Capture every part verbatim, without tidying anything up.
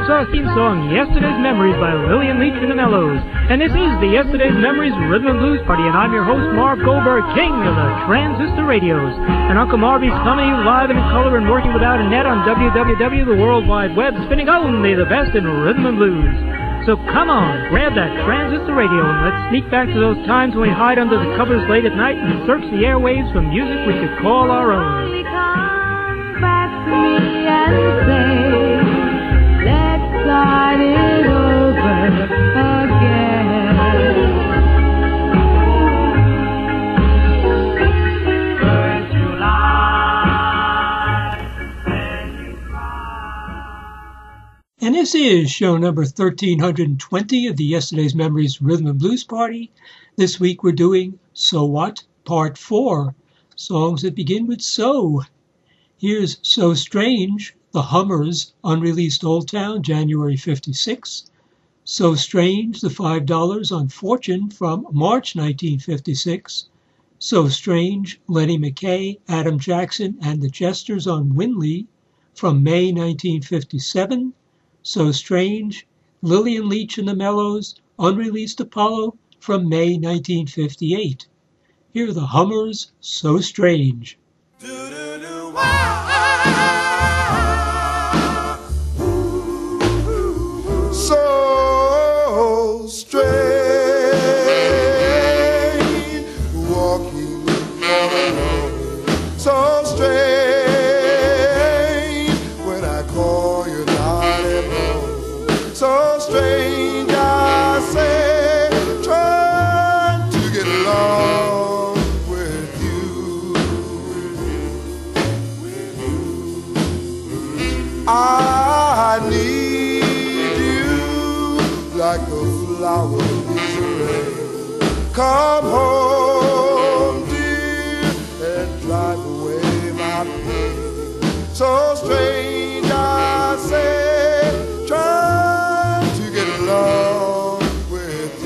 our theme song, Yesterday's Memories by Lillian Leach and the Mellows. And this is the Yesterday's Memories Rhythm and Blues Party, and I'm your host, Marv Goldberg, king of the transistor radios. And Uncle Marvy's coming to you live and in color and working without a net on w w w dot the world wide web, spinning only the best in rhythm and blues. So come on, grab that transistor radio and let's sneak back to those times when we hide under the covers late at night and search the airwaves for music we could call our own. Come back to me and say, let's start it over again. First July, then you cry. And this is show number thirteen twenty of the Yesterday's Memories Rhythm and Blues Party. This week we're doing So What? Part four, songs that begin with So. Here's So Strange, The Hummers, unreleased Old Town, January fifty-six. So Strange, The Five Dollars on Fortune from March nineteen fifty-six. So Strange, Lenny McKay, Adam Jackson, and the Jesters on Winley from May nineteen fifty-seven. So Strange, Lillian Leach and the Mellows, unreleased Apollo from May nineteen fifty-eight. Here are the Hummers, So Strange. So strange, walking all alone. So strange, when I call you not at home. So strange, I say, trying to get along with you. I need you like the flower needs the rain. Come home, dear, and drive away my pain. So strange, I say, trying to get along with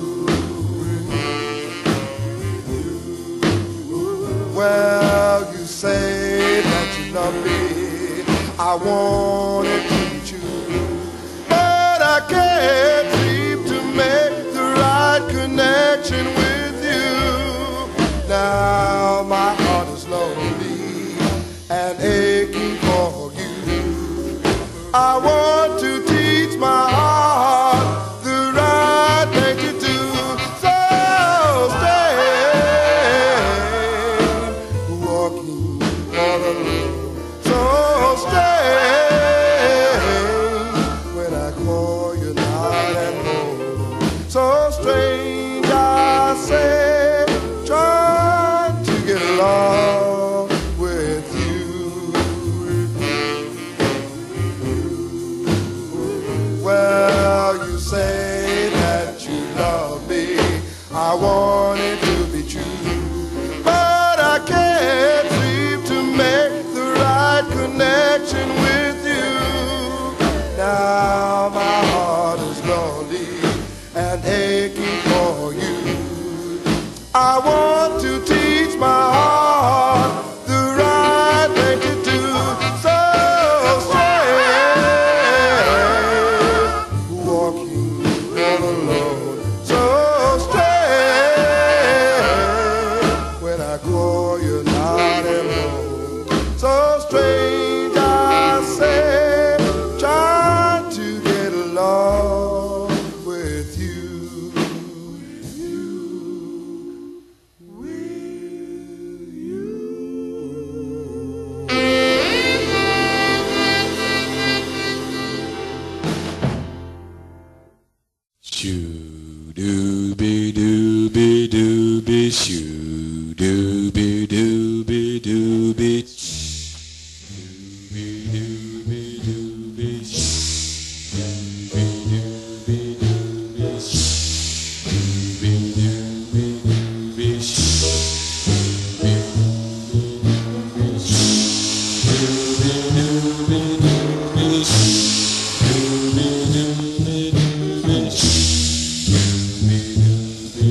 you. Well, you say that you love me. I wanna teach you, but I can't seem to make the right connection with you. Now my heart is lonely and aching for you. I want to teach my heart the right thing to do. So stay walking all alone. So strange, when I call you not at home. So strange, I say, trying to get along with you. Well, you say that you love me. I want it to be true, but I can't seem to make the right connection with you. Now my heart is lonely and aching for you. I want to teach my heart the right thing to do. So strange, walking all alone. So strange, when I call you not at home. So strange, I say, trying to get along with you. Will you? Shoo dooby dooby dooby shoo dooby dooby dooby dooby dooby dooby shoo dooby dooby dooby shoo dooby dooby dooby shoo dooby dooby dooby shoo dooby dooby dooby shoo.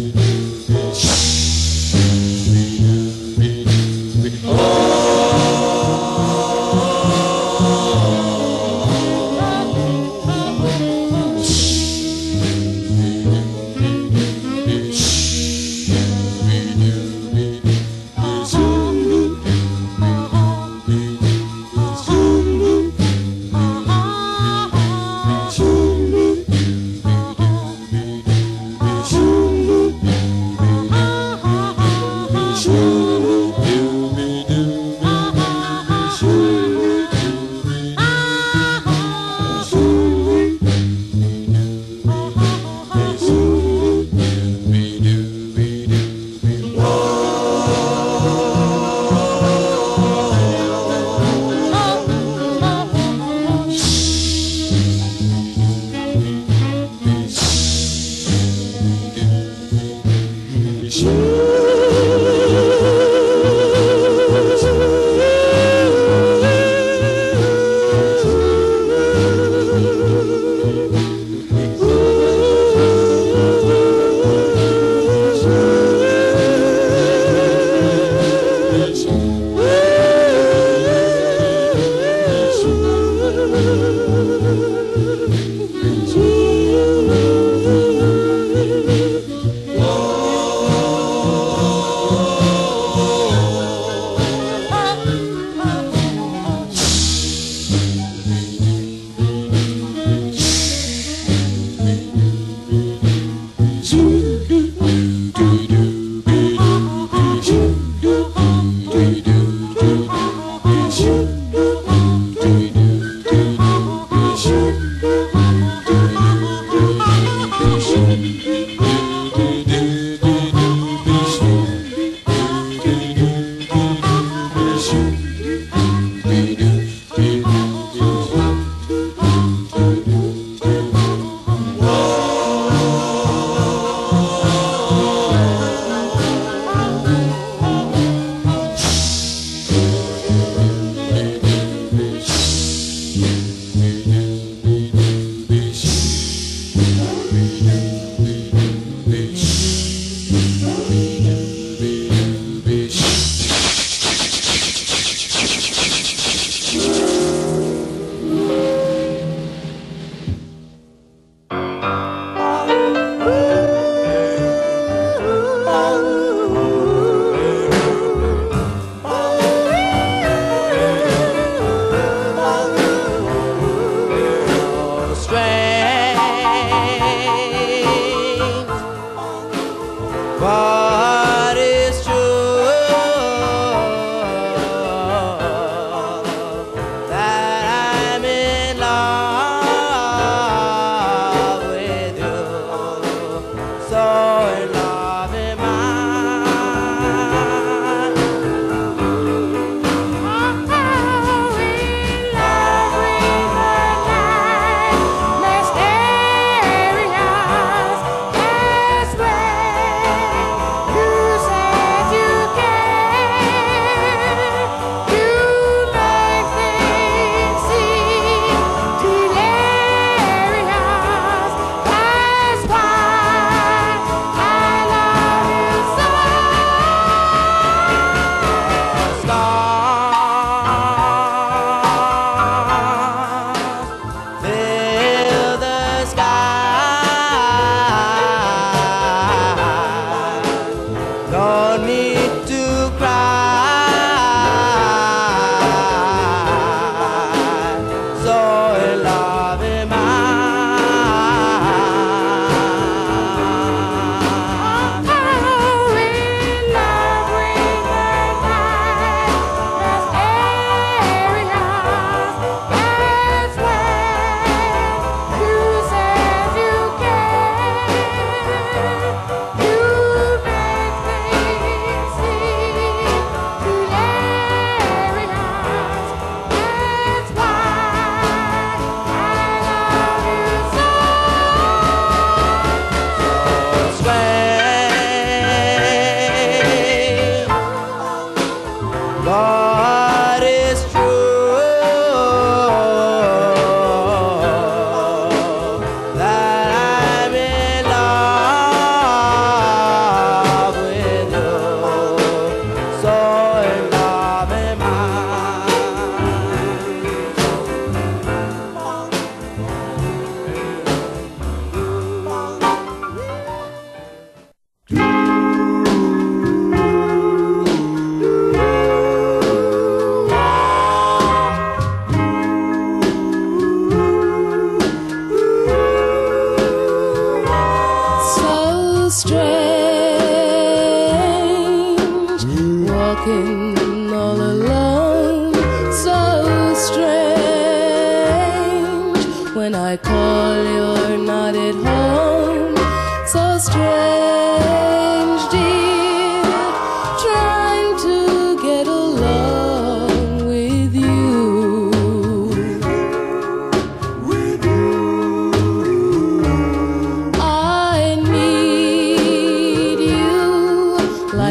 I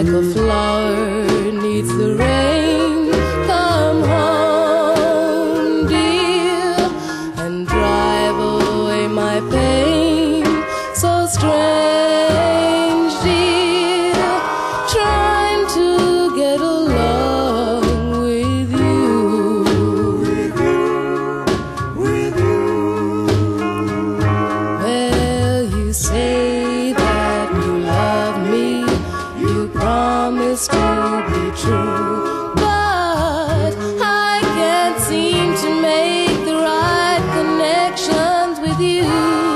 like a flower needs the rain. Come home, dear, and drive away my pain. So strange, dear, trying to get along with you. With you, with you. Well, you say that you love me, you promise to be true, but I can't seem to make the right connections with you.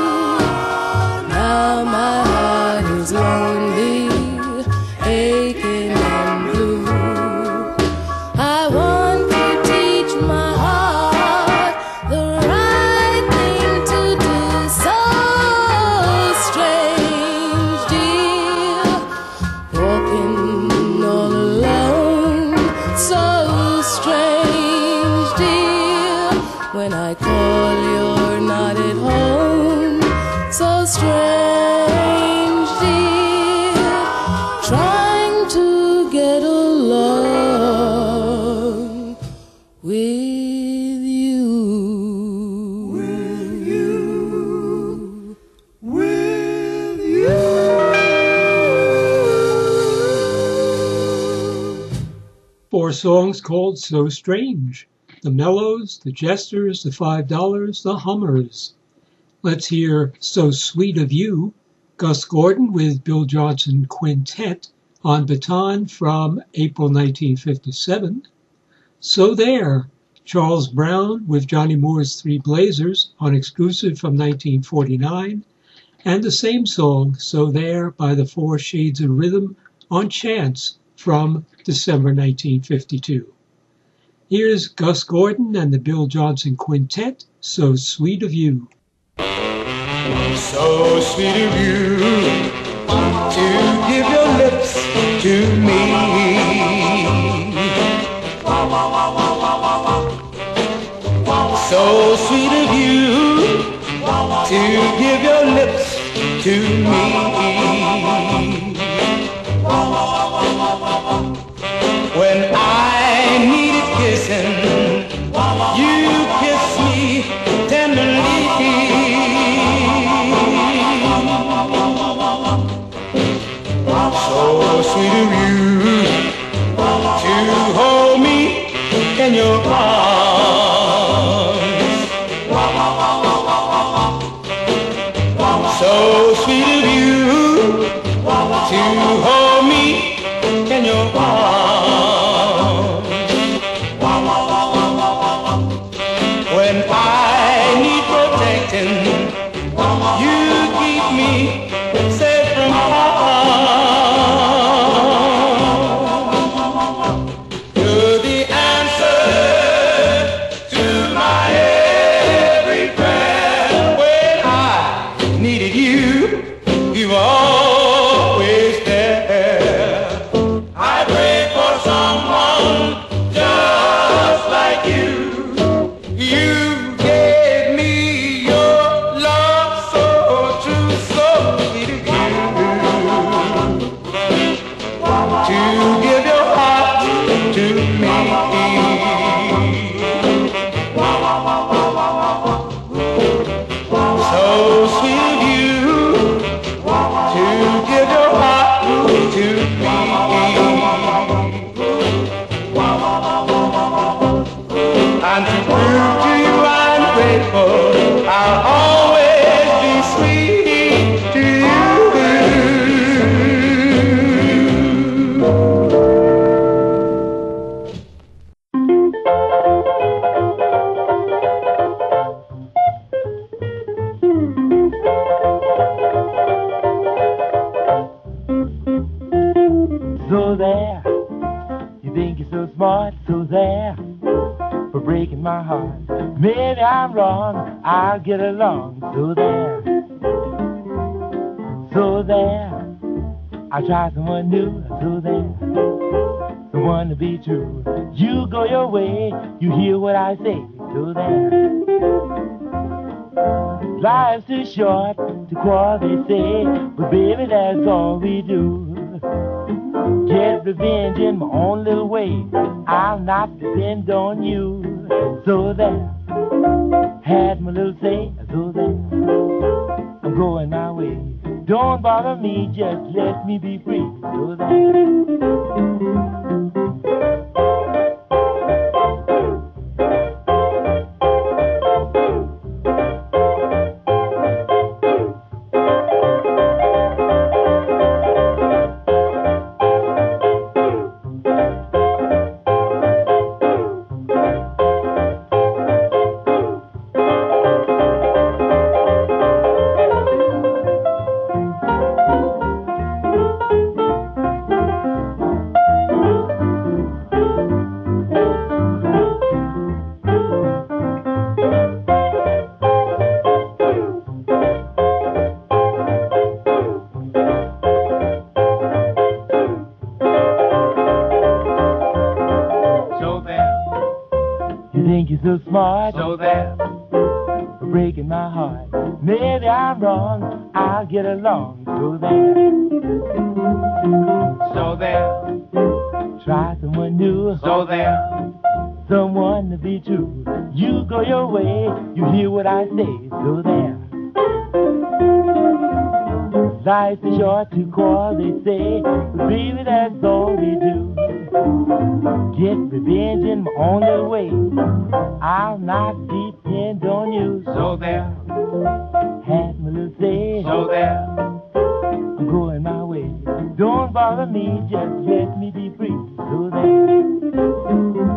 Now my heart is lonely, aching and blue. I want to teach my heart the right thing to do. So strange, dear, walking all alone. So strange, dear, when I call you're not at home. So strange, dear, trying to get along with you. With you. With you. Four songs called So Strange. The Mellows, the Jesters, the Five Dollars, the Hummers. Let's hear So Sweet of You, Gus Gordon with Bill Johnson Quintet on baton from April nineteen fifty-seven. So There, Charles Brown with Johnny Moore's Three Blazers on exclusive from nineteen forty-nine. And the same song, So There, by the Four Shades of Rhythm on Chance from December nineteen fifty-two. Here's Gus Gordon and the Bill Johnson Quintet, So Sweet of You. So sweet of you to give your lips to me. So sweet of you to give your lips to me. When I needed kissing, you kissed me tenderly. So sweet of you to hold me in your arms. So sweet of you to hold me in your arms. When I need protecting, you keep me safe from harm. You're the answer to my every prayer. When I needed you, you were always there. I prayed for someone just like you. You gave me your love so true, so sweet of you to give your heart to me. So sweet of you to give your heart to me. And to prove to you I'm grateful, I'll always be sweet to you. So there, you think you're so smart, so there, for breaking my heart. Maybe I'm wrong, I'll get along, so there. So there, I'll try someone new, so there, someone to be true. You go your way, you hear what I say, so there. Life's too short to quarrel, they say, but baby, that's all we do. get revenge in my own little way. I'll not depend on you. So there, had my little say. So there, I'm going my way. Don't bother me, just let me be free. So there. So there, breaking my heart. Maybe I'm wrong, I'll get along. So there, so there, try someone new. So there, someone to be true. You go your way, you hear what I say. So there, life is short to quarrel, they say, but baby, that's all we do. Get revenge in my own little way. I'll not depend on you. So there, had my little say. So there, I'm going my way. Don't bother me, just let me be free. So there.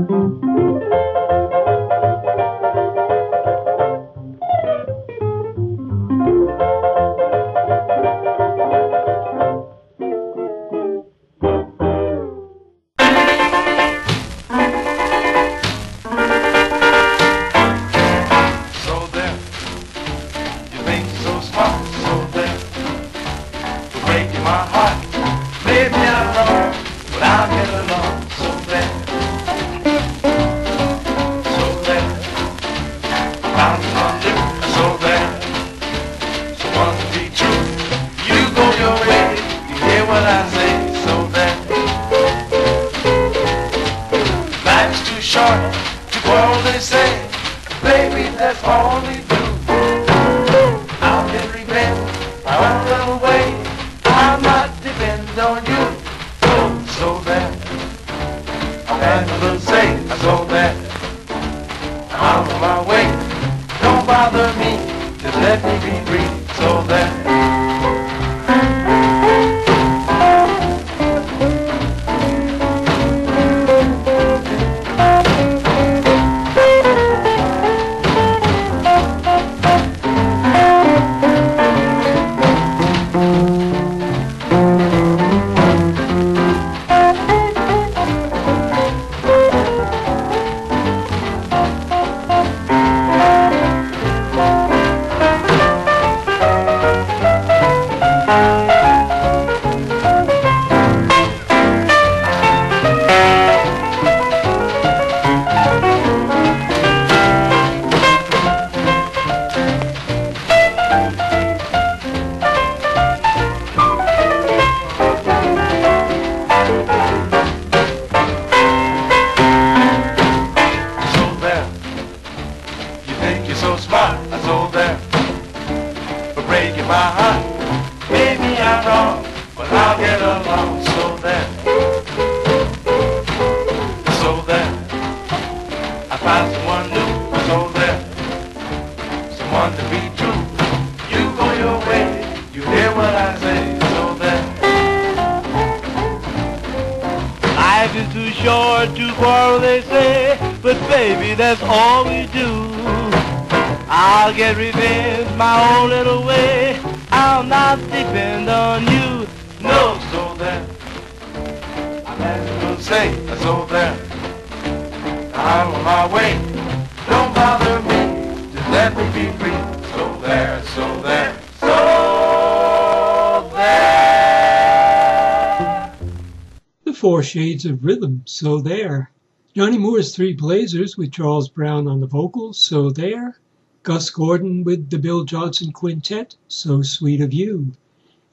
Four Shades of Rhythm, So There. Johnny Moore's Three Blazers with Charles Brown on the vocals, So There. Gus Gordon with the Bill Johnson Quintet, So Sweet of You.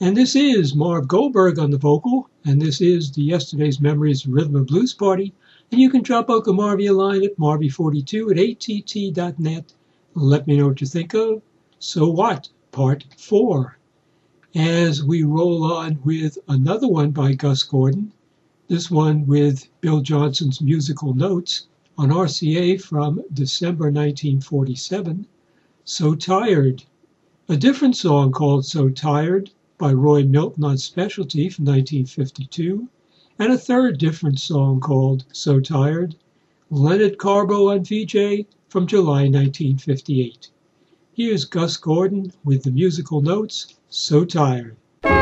And this is Marv Goldberg on the vocal, and this is the Yesterday's Memories Rhythm and Blues Party. And you can drop Uncle Marvy a line at marvy forty-two at A T T dot net. Let me know what you think of So What, Part four. As we roll on with another one by Gus Gordon, this one with Bill Johnson's musical notes on R C A from December nineteen forty-seven, So Tired. A different song called So Tired by Roy Milton on Specialty from nineteen fifty-two, and a third different song called So Tired, Leonard Carbo on V J from July nineteen fifty-eight. Here's Gus Gordon with the musical notes, So Tired.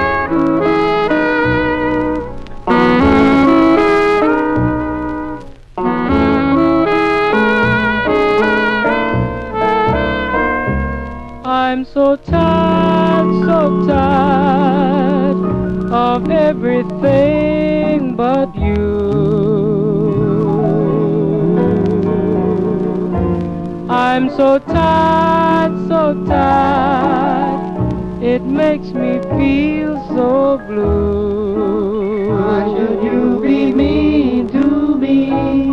I'm so tired, so tired of everything but you. I'm so tired, so tired, it makes me feel so blue. Why should you be mean to me?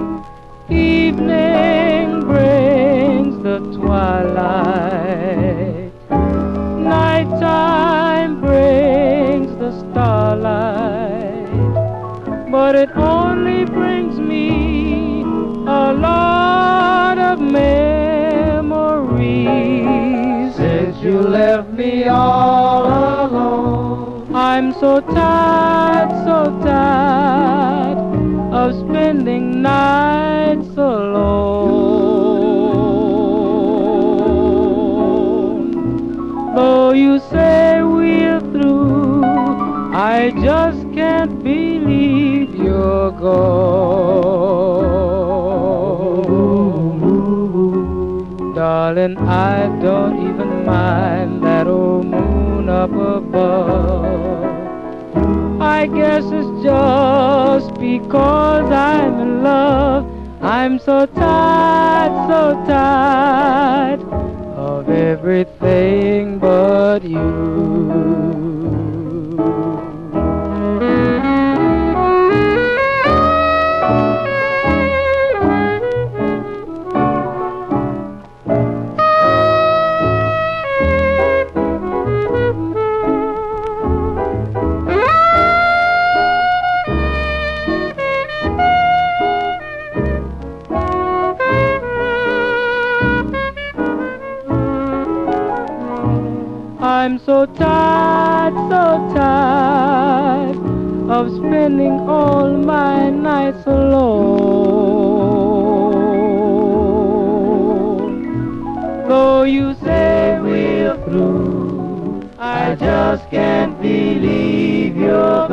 Evening brings the twilight, nighttime brings the starlight, but it only brings me a lot of memories. Since you left me all alone, I'm so tired, so tired of spending nights alone. Though you say we're through, I just can't believe you're gone. Darling, I don't even mind that old moon up above. I guess it's just because I'm in love. I'm so tired, so tired of everything but you. I'm so tired, so tired of spending all my nights alone. Though you say we're through, I just can't believe you're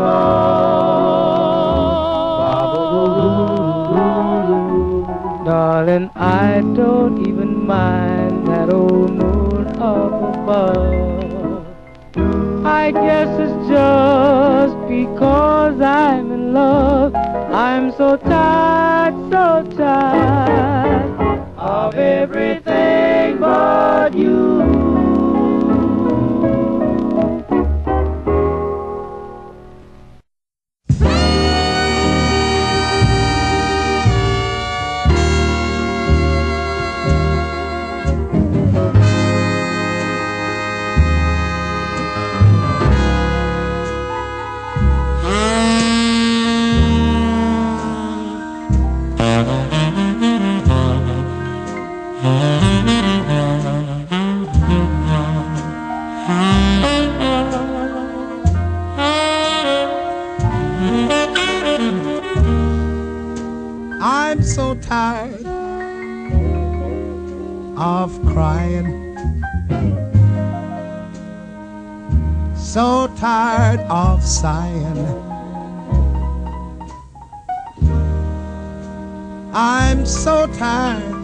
gone. Darling, I don't even mind that old moon up above. I guess it's just because I'm in love. I'm so tired, so tired of everything but you. I'm so tired of crying, so tired of sighing. I'm so tired,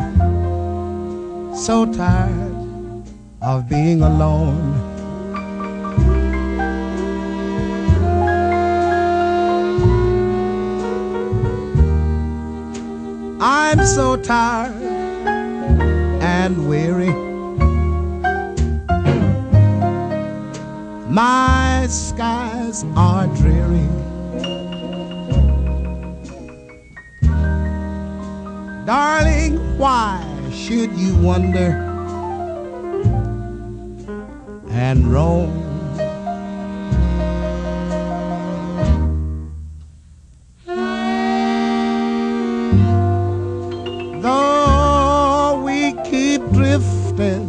so tired of being alone. I'm so tired and weary, My skies are dreary. Darling, why should you wonder and roam? Though we keep drifting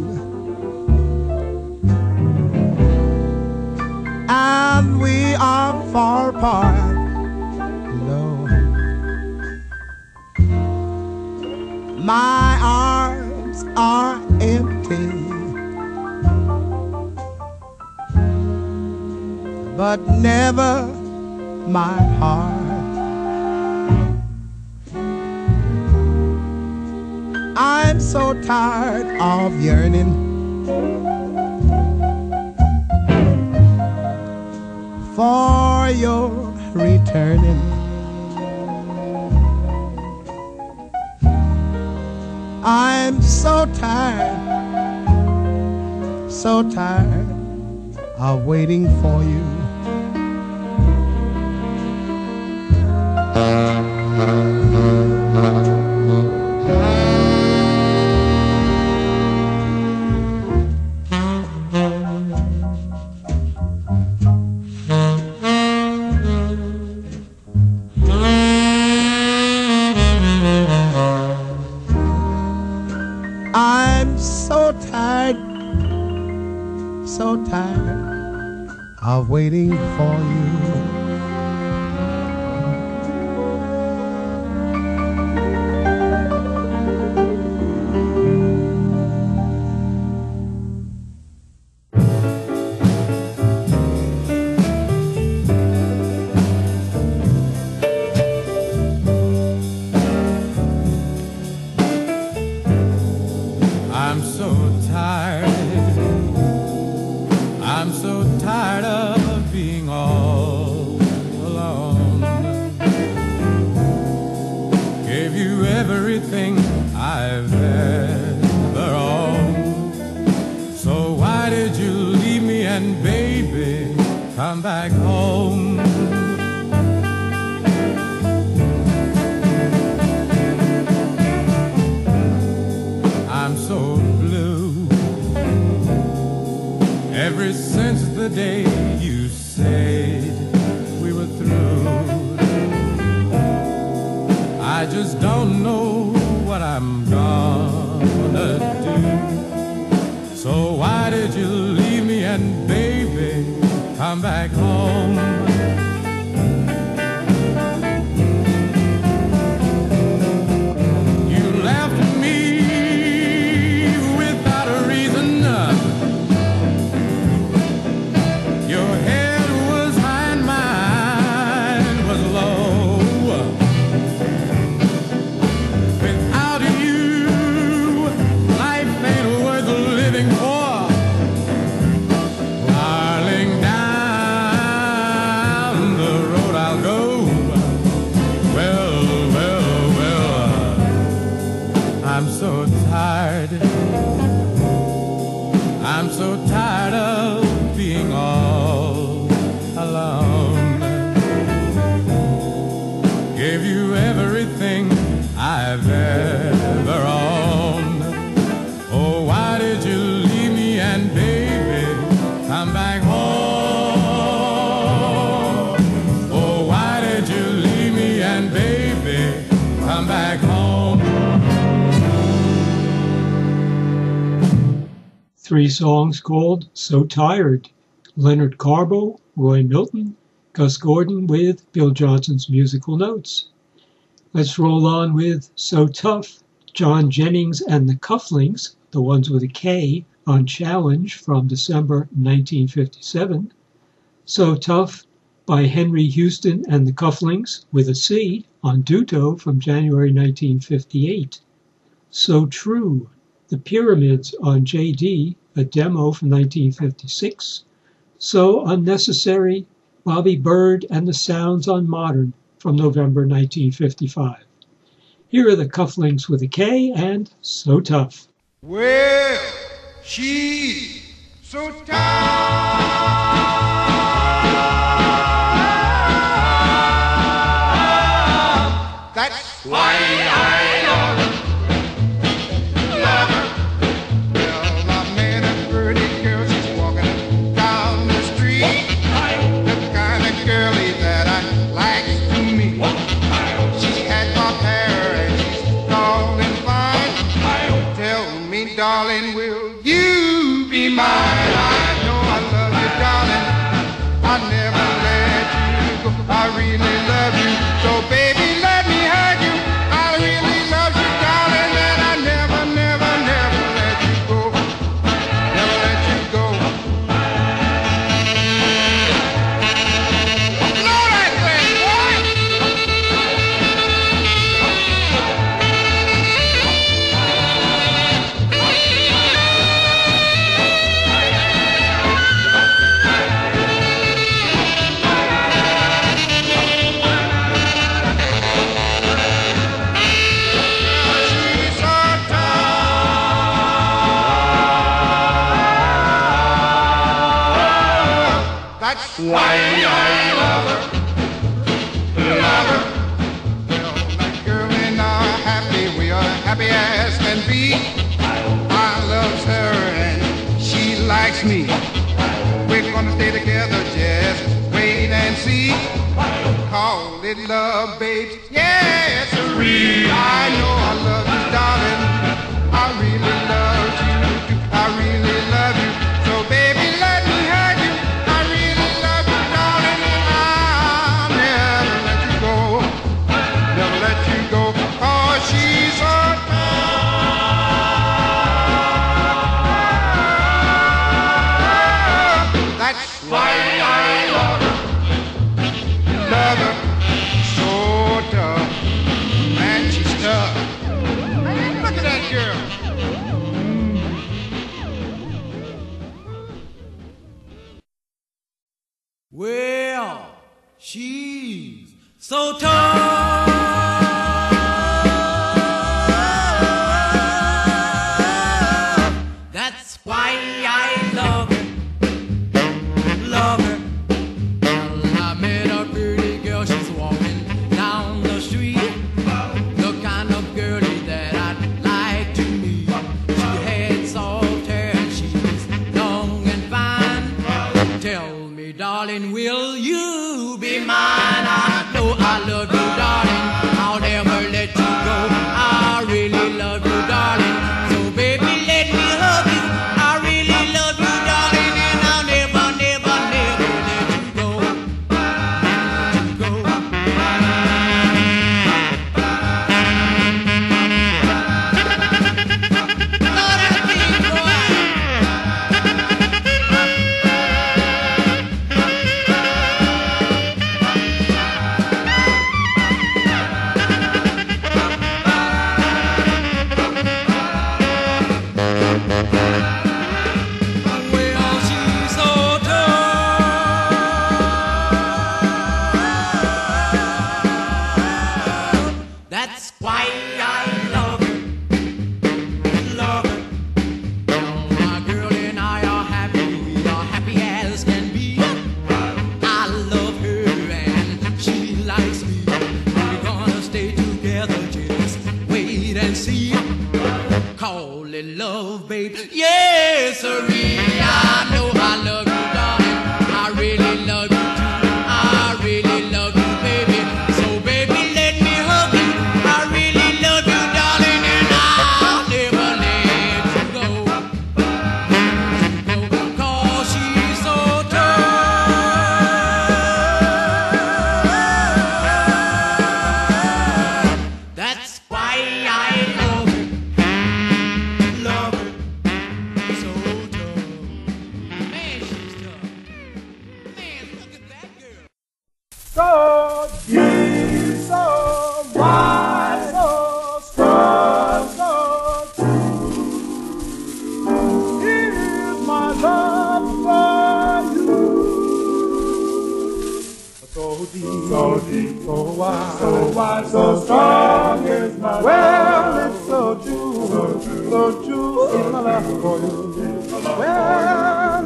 and we are far apart, no, my arms are empty, but never my heart. I'm so tired of yearning for your returning. I'm so tired, so tired of waiting for you. I'm so tired, so tired of waiting for you. I'm so tired, I'm so tired of being all alone. Gave you everything I've ever owned. So why did you leave me and baby come back home? I'm so blue ever since the day you said we were through. I just don't know what I'm gonna do. So why did you leave me and baby come back home? You left me without a reason. Your head was high and mine was low. Without you, life ain't worth living for. Darling, down the road I'll go. Well, well, well, I'm so tired. I'm so tired of being all alone. Gave you everything I've ever owned. Oh, why did you leave me and baby come back home? Oh, why did you leave me and baby come back home? Three songs called So Tired. Leonard Carbo, Roy Milton, Gus Gordon with Bill Johnson's musical notes. Let's roll on with So Tough, John Jennings and the Cufflinks, the ones with a K, on Challenge from December nineteen fifty-seven. So Tough by Henry Houston and the Cufflinks with a C on Duto from January nineteen fifty-eight. So True, The Pyramids on J D, a demo from nineteen fifty-six. So Unnecessary, Bobby Byrd and the Sounds on Modern from November nineteen fifty-five. Here are the Cufflinks with a K and So Tough. Well, she so tired. That's why I love her, love her. Well, I met a pretty girl, she's walking down the street. The kind of girlie that I like to meet. She had my hair and she's tall and fine. Tell me, darling, will you be mine? I know I love you, darling. I never let you go. I really love you, so baby, let me hug you. I really love you, darling, and I never, never, never let you go. Never let you go. Know that thing, boy. She's so tired. That's why I love her, love her. Well, that girl and I are happy, we are happy as can be. I love her and she likes me. We're gonna stay together, just wait and see. Call it love, babe. Yes, sirree. I know I love you, darling. I really love you. I really love you. So, baby, let me hug you. I really love you, darling, and I'll never let you go. Never let you go. 'Cause she's so tired. That's why I love her. Love her. So tough. Man, she's tough. Man, look at that girl. Well, she's so tough. That's why I love her, love her. Well, I met a pretty girl, she's walking down the street. The kind of girlie that I'd like to meet. She had soft hair and she was long and fine. Tell me, darling, will you be mine? I know I love you, darling. I'll never let you go. I really love you, darling. So, baby, let me hug you. I really love you, darling, and I'll never, never, never let you go. Let you go. Lord, I think, boy. Well, she's so tough. That's why I love her, love her. Well, my girl and I are happy, we are happy as can be. I love her and she likes me. We're gonna stay together, just wait and see. Call it love, babe. Yes, sirree. I know I love you, darling. I really love you too. I really love you, baby. So, baby, let me hug you. I really love you, darling, and I'll never let you go. Let you go, 'cause she's so tough. That's why I love her, love her, so tough. Man, she's tough. Man, look at that girl. So deep, so wide, so strong, so true. Here's my love for you. So deep, so deep, so wide, so wide, so strong is my love. Well, it's so true, so true, so true is my love for you. Well,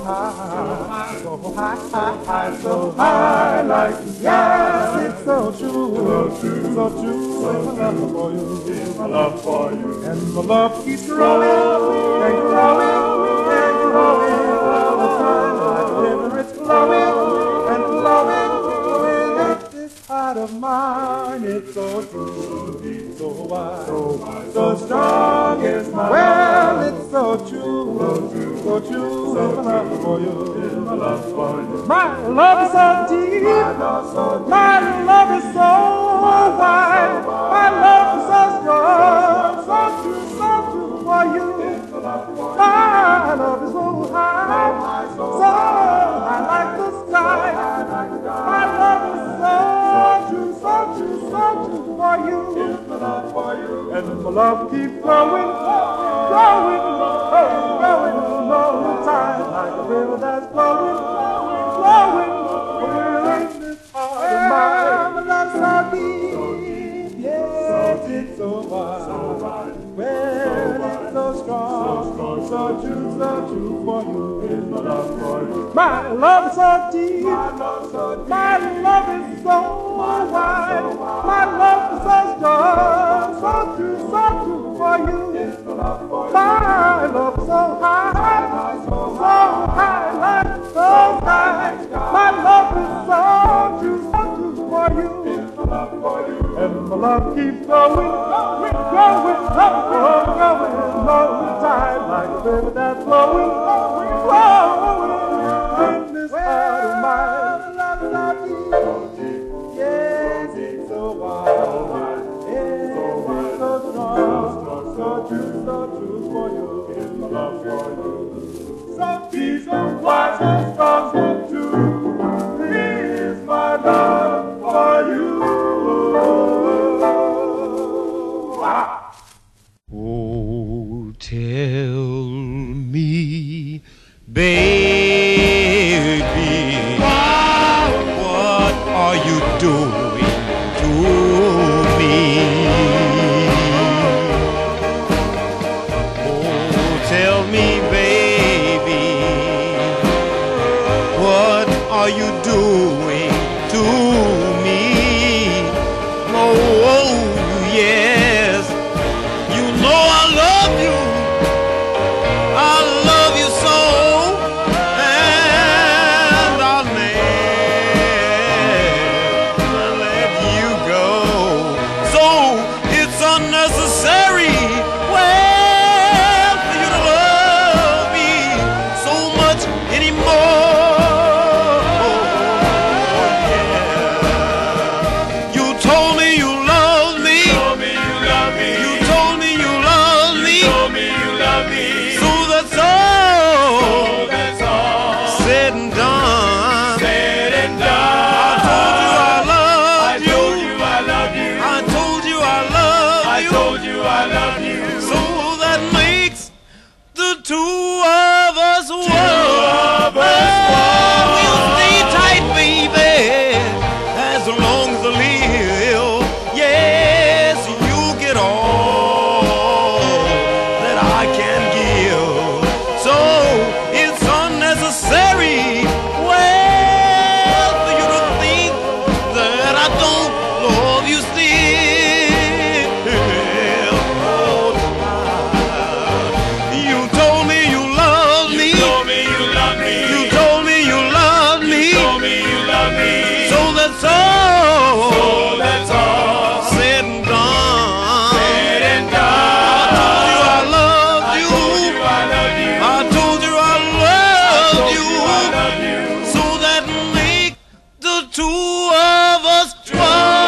high, so high, high, high, so high, like yes, it's so true, so true, so true. So my love for you, my love for you, and my love keeps growing, and growing, and growing all the time. Like a river, it's flowing and flowing with this heart of mine. It's so true, it's so wide, so wide, so strong is my well, it's so true, so true, so true. So my love for you, my love for you. My love is so deep, my love, so deep. My love is so wide, my love is so strong, so true, so true for you. My love is so high, so high like the sky. My love is so true, so true, so true for you. And my love keeps growing, growing, growing, growing all the time. Like a river that's flowing, flowing, flowing in this heart of mine. My love's so deep, yes, it's so wide. Well, it's so strong, so true, so true for you. My love for you. My love is so deep, my love is so wide. My love is so strong, so true, so true for you. My love is so high, so high, like so high. My love is so true, so true for you. And my love keeps going, going, going, going, going all the time. Like a river that's flowing, flowing in this heart of mine. Love is so deep, yes, it's so wide, yes, it's so strong, so true, so true for you. My love for you, so deep, so wide, so strong, so true. Is my love for you. Oh, tell me, baby, what are you doing to me? Oh, tell me, baby, what are you doing to me? Oh, yes, you know I love you. I love you so, and I'll never let you go. So it's unnecessary, well, for you to love me so much anymore. Oh, yeah. You told me you loved me. You told me you loved me. You told me you loved me. You told me you loved me. So that's all. So that's all. Said and done. Said and done. I told you I loved you. I told you I loved you. I told you I loved you. I told you I loved you. So that makes the two of us one. Two of us one. We'll stay tight, baby, as long as I live. Yes, you get all that I can give. So it's unnecessary, well, for you to think that I don't love you still. Oh, child, you told me you loved me. You told me you loved me. You told me you loved me. You told me you loved me. So that's all. So that's all. Said and done. Said and done. I told you I loved you. I told you I loved you. I told you I loved you. So that make the two of us one.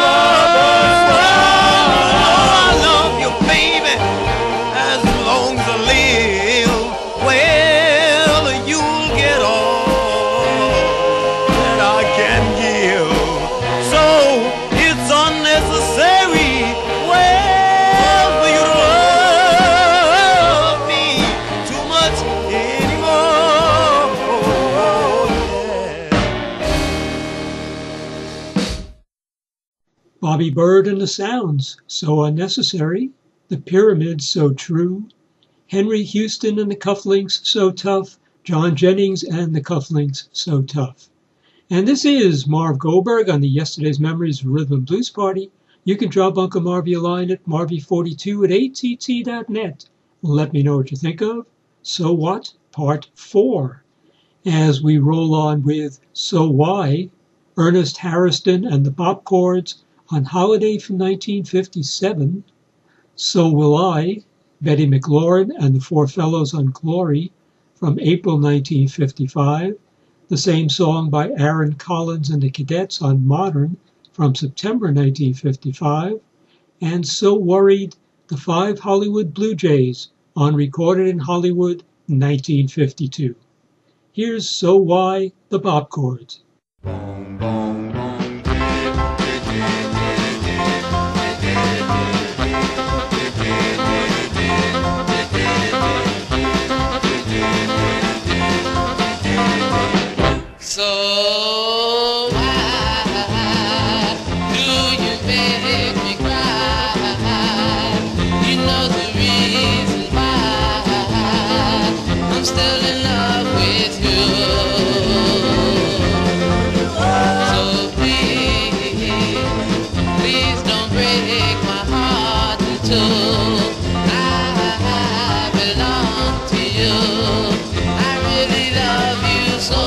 I love you, baby, as long as I live. Well, you'll get all that I can give. So it's unnecessary, well, for you to love me too much anymore. Oh, yeah. Bobby Byrd and the Sounds, So Unnecessary. The Pyramids, So True. Henry Houston and the Cufflinks, So Tough. John Jennings and the Cufflinks, So Tough. And this is Marv Goldberg on the Yesterday's Memories Rhythm and Blues Party. You can drop Uncle Marvy a line at marvy forty-two at A T T dot net. Let me know what you think of So What, Part four. As we roll on with So Why, Ernest Harrison and the Bop Chords on Holiday from nineteen fifty-seven. So Will I, Betty McLaurin and the Four Fellows on Glory from April nineteen fifty-five. The same song by Aaron Collins and the Cadets on Modern from September nineteen fifty-five. And So Worried, the Five Hollywood Blue Jays on Recorded in Hollywood nineteen fifty-two. Here's So Why, the Bop Chords. So why do you make me cry? You know the reason why I'm still in love with you. So please, please don't break my heart in two. I belong to you. I really love you so.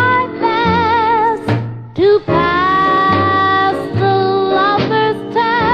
Pass the lover's test.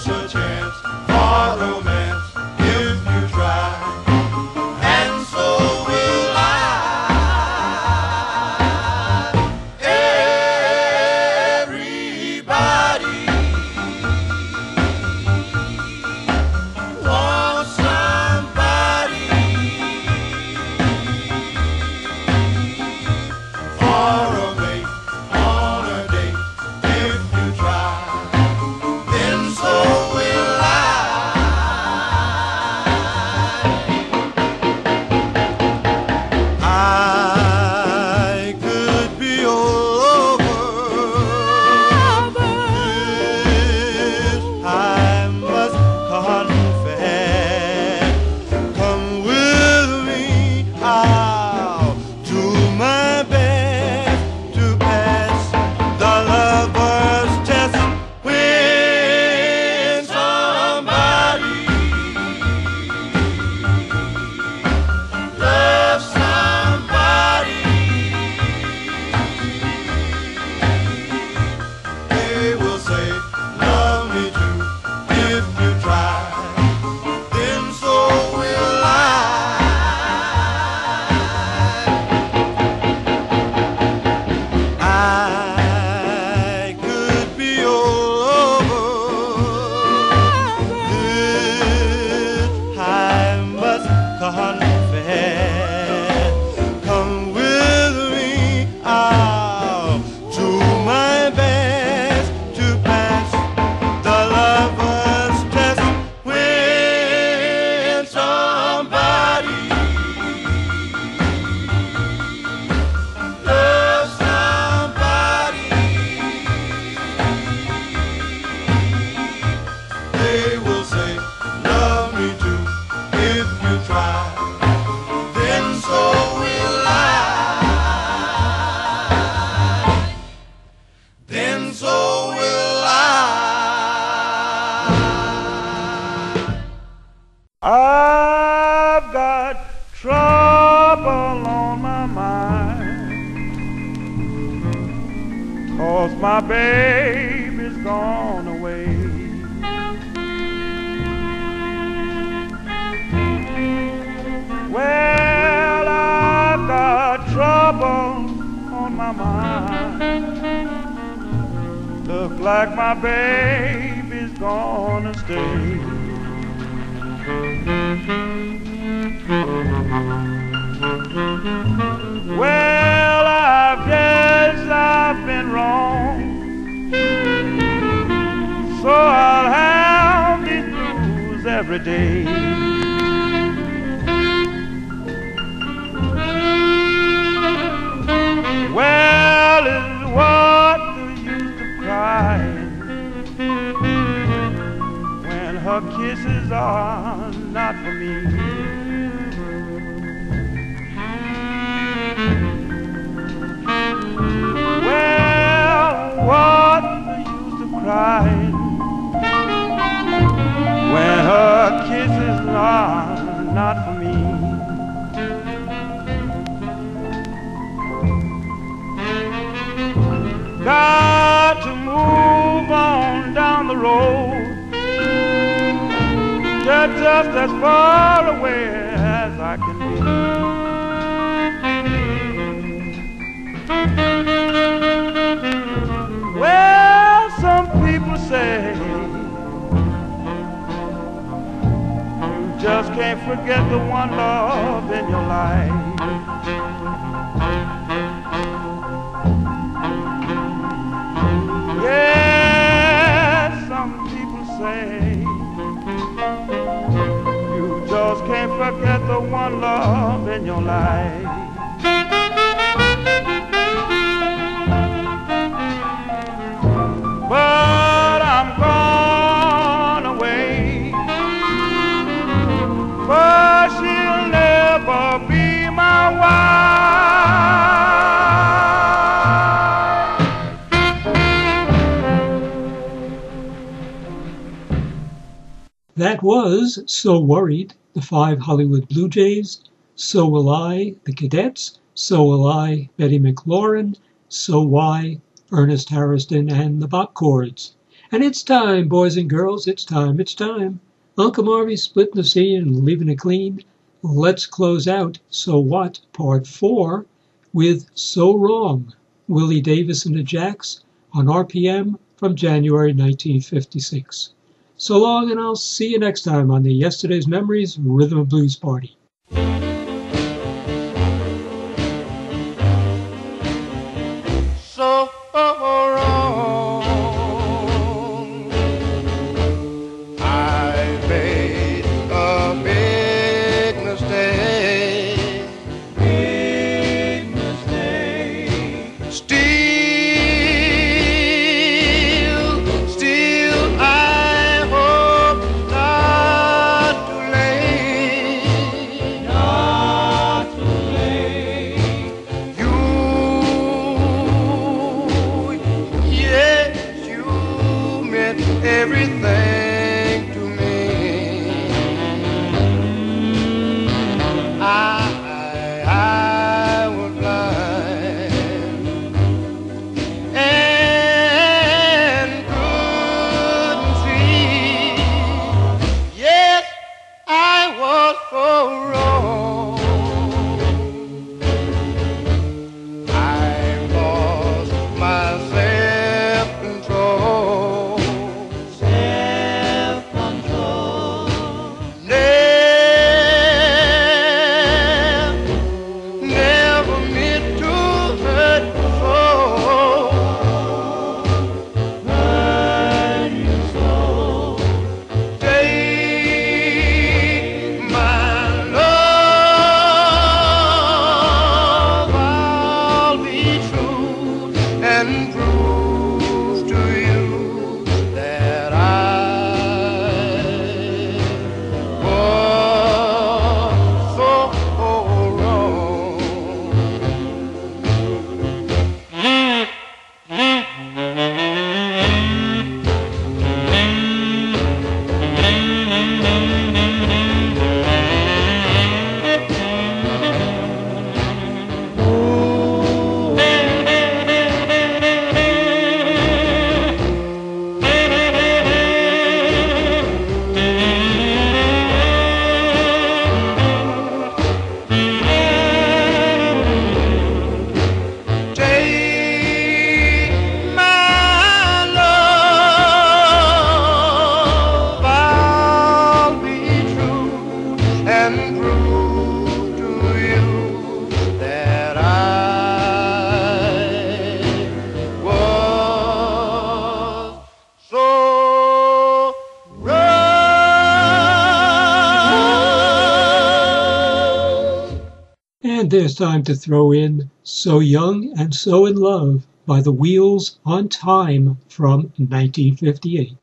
There's a chance for romance if you try, and so will I. Everybody wants somebody for a mate on a date. If you try, then so will I. I could be all over this, I must confess. Come with me, I'll do my best to pass the lover's test. When somebody loves somebody, they will say, love me too. If you try, then so will I. I could be all over this, I must confess. Come with me, I'll do my best to pass the lover's test. When somebody loves somebody, they will say, love me too. If you try, then so will I. Then so will I. I've got trouble on my mind, 'cause my baby's gone away. Well, I've got trouble on my mind. Look like my baby's gonna stay. Well, I guess I've been wrong, so I'll have these blues every day. Well, it's what the use of crying when her kisses are not for me. Well, what the use of crying when her kisses are not for me? Got to move on down the road, get just as far away as I can be. Well, some people say you just can't forget the one love in your life. Yes, some people say you just can't forget the one love in your life. But I'm gone away, but she'll never be my wife. That was So Worried, the five Hollywood Blue Jays, So Will I, the Cadets, So Will I, Betty McLaurin, So Why, Ernest Harrison and the Bach Chords. And it's time, boys and girls, it's time, it's time. Uncle Marvy's splitting the scene and leaving it clean. Let's close out So What, Part four, with So Wrong, Willie Davis and the Jacks, on R P M from January nineteen fifty-six. So long, and I'll see you next time on the Yesterday's Memories Rhythm and Blues Party. So wrong, I made a big mistake, big mistake. Still, still, I hope not too late, not too late. You, yes, you meant everything to me. I, I was blind and couldn't see. Yes, I was so wrong. I lost my self-control, self-control. Never, never meant to hurt you so, hurt you so. Take my love, I'll be true and prove to you that I was so wrong. Take my love, I'll be true and prove to you that I was so wrong. And there's time to throw in So Young and So in Love by the Wheels on Time from nineteen fifty-eight.